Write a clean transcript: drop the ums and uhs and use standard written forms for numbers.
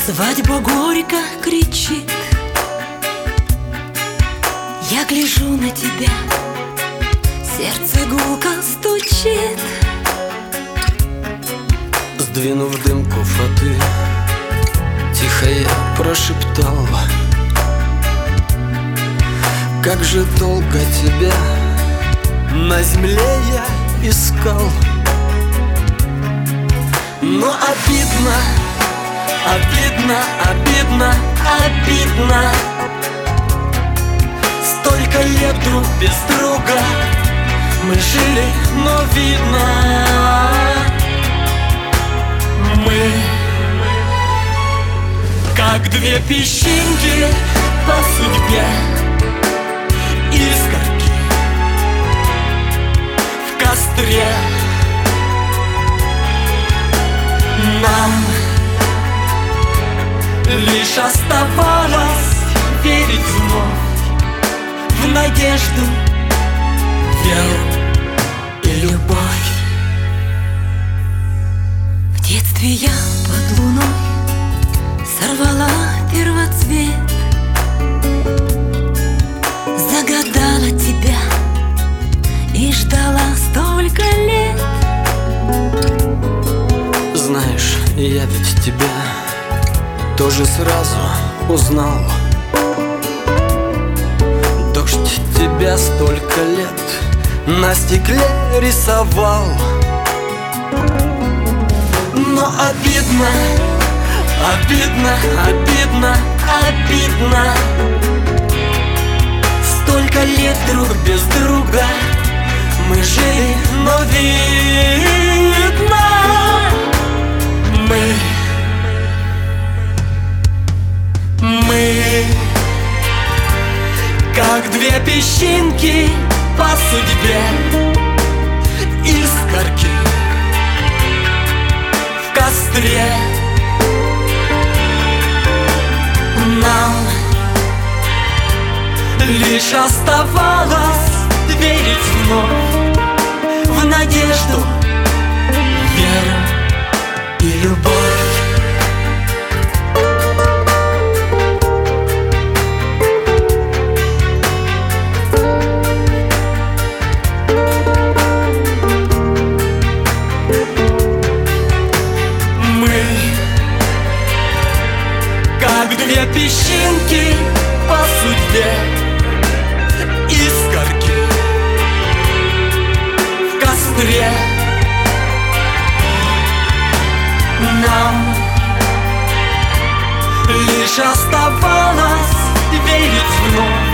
Свадьба горько кричит. Я гляжу на тебя, сердце гулко стучит. Сдвинув дымку фаты, тихо я прошептал: как же долго тебя на земле я искал. Но обидно, обидно, обидно, обидно. Столько лет друг без друга мы жили, но видно, мы как две песчинки по судьбе, искорки в костре. Нам лишь оставалось верить вновь в надежду, веру и любовь. В детстве я под луной сорвала первоцвет, загадала тебя и ждала столько лет. Знаешь, я ведь тебя тоже сразу узнал. Дождь тебя столько лет на стекле рисовал. Но обидно, обидно, обидно, обидно. Столько лет друг без друга мы жили, но видно, мы как две песчинки по судьбе, искорки в костре. Нам лишь оставалось верить вновь в надежду, веру и любовь. Как две песчинки по судьбе, искорки в костре. Нам лишь оставалось верить вновь